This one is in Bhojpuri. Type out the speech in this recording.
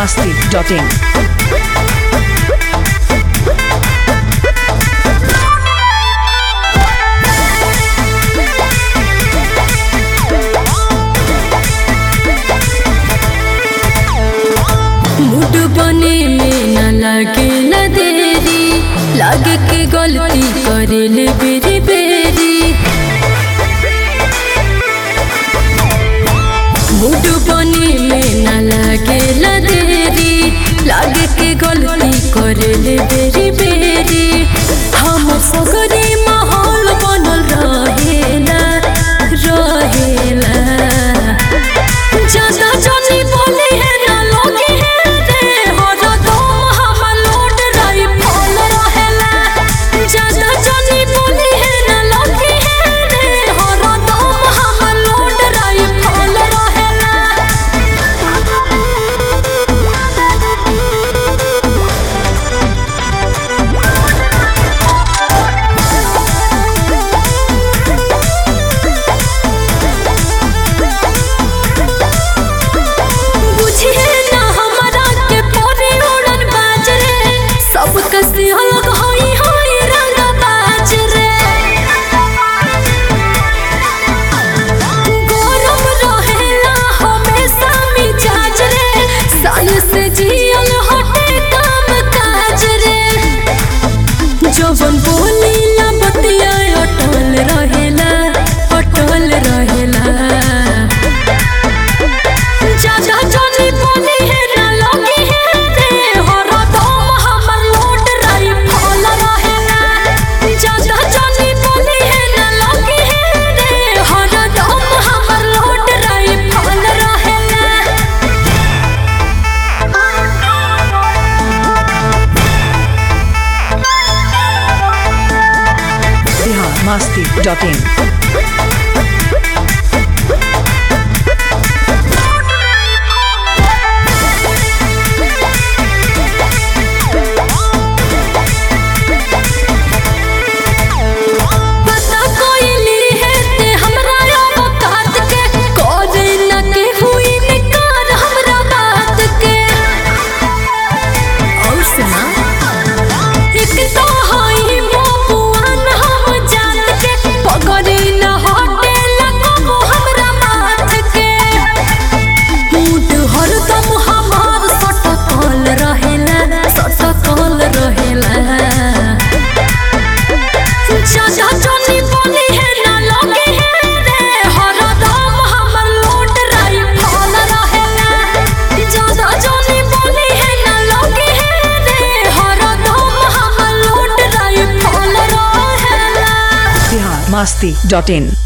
biharmasti.in। मूड बने में न लगे न देरी, लागे के गलती करे ले बेरी बेरी। मूड बने में न लगे न देरी, लागे के गलती करे ले बेरी बेरी। हम सगरे माहौल बनल रहेला रहेला, ज्यादा जानी बोले है ना लोगे है रे, हरा दम हमर लोड राई फल रहेला। ज्यादा जानी बोले है ना लोगे है रे, हरा दम हमर लोड राई फल रहेला। बुझिए ना हमरा के पोरे उड़न बाज रे, सब कसी अलग होई होई रंग बाज रे। गरम रहेला हमेशा मिजाज रे, साल से जियल हटे काम काज रे। जवन बोलीला बतिया अटल रहेला अटल रहेला। ज्यादा जानी बोली है ना लोगे है रे, हरा दम हमर लोड राई फल रहेला। ज्यादा जानी बोली है ना लोगे है रे, हरा दम हमर लोड राई फल रहेला। biharmasti.in। पता कोइली है ते हमरा औकात के, कोई न के हुई निकार हमरा बात के। और सुना एक तो हई मोपुआन हम जात के, पगड़ी न हटे लगो हमरा माथ के। मूड हरदम हमार सटकल रहेला सटकल रहेला। ज्यादा जानी बोली है ना लोगे है रे, हरा दम हमर लोड राई फल रहेला। ज्यादा जानी बोली है ना लोगे है रे, हरा दम हमर लोड राई फल रहेला। biharmasti.in।